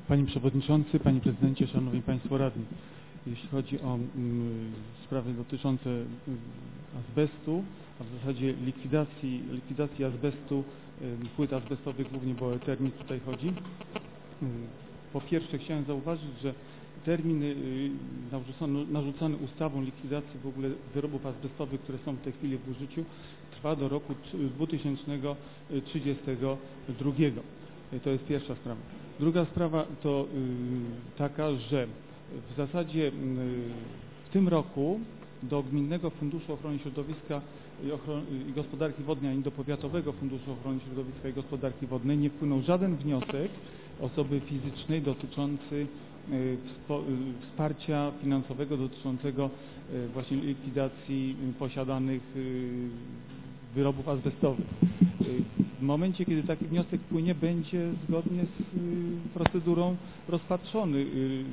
Panie Przewodniczący, Panie Prezydencie, Szanowni Państwo Radni. Jeśli chodzi o sprawy dotyczące azbestu, a w zasadzie likwidacji azbestu, płyt azbestowych, głównie bo o termin tutaj chodzi. Po pierwsze chciałem zauważyć, że termin narzucony ustawą likwidacji w ogóle wyrobów azbestowych, które są w tej chwili w użyciu, trwa do roku 2032. To jest pierwsza sprawa. Druga sprawa to taka, że w zasadzie w tym roku do Gminnego Funduszu Ochrony Środowiska i Gospodarki Wodnej, ani do Powiatowego Funduszu Ochrony Środowiska i Gospodarki Wodnej nie wpłynął żaden wniosek osoby fizycznej dotyczący wsparcia finansowego dotyczącego właśnie likwidacji posiadanych wyrobów azbestowych. W momencie, kiedy taki wniosek wpłynie, będzie zgodnie z procedurą rozpatrzony.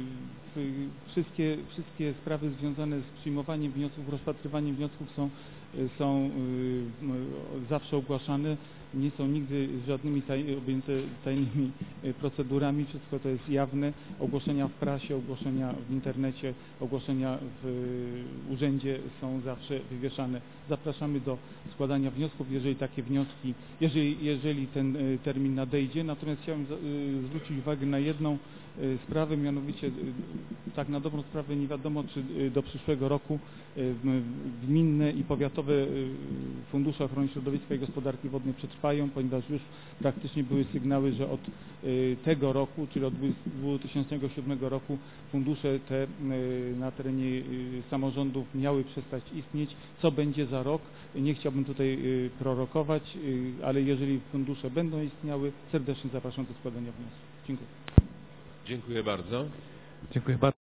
Wszystkie sprawy związane z przyjmowaniem wniosków, rozpatrywaniem wniosków są zawsze ogłaszane, nie są nigdy żadnymi objęte tajnymi procedurami, wszystko to jest jawne, ogłoszenia w prasie, ogłoszenia w internecie, ogłoszenia w urzędzie są zawsze wywieszane. Zapraszamy do składania wniosków, jeżeli takie wnioski, jeżeli ten termin nadejdzie. Natomiast chciałem zwrócić uwagę na jedną sprawę, mianowicie tak na dobrą sprawę nie wiadomo, czy do przyszłego roku gminne i powiatowe fundusze ochrony środowiska i gospodarki wodnej przetrwają, ponieważ już praktycznie były sygnały, że od tego roku, czyli od 2007 roku fundusze te na terenie samorządów miały przestać istnieć. Co będzie za rok? Nie chciałbym tutaj prorokować, ale jeżeli fundusze będą istniały, serdecznie zapraszam do składania wniosków. Dziękuję. Dziękuję bardzo. Dziękuję bardzo.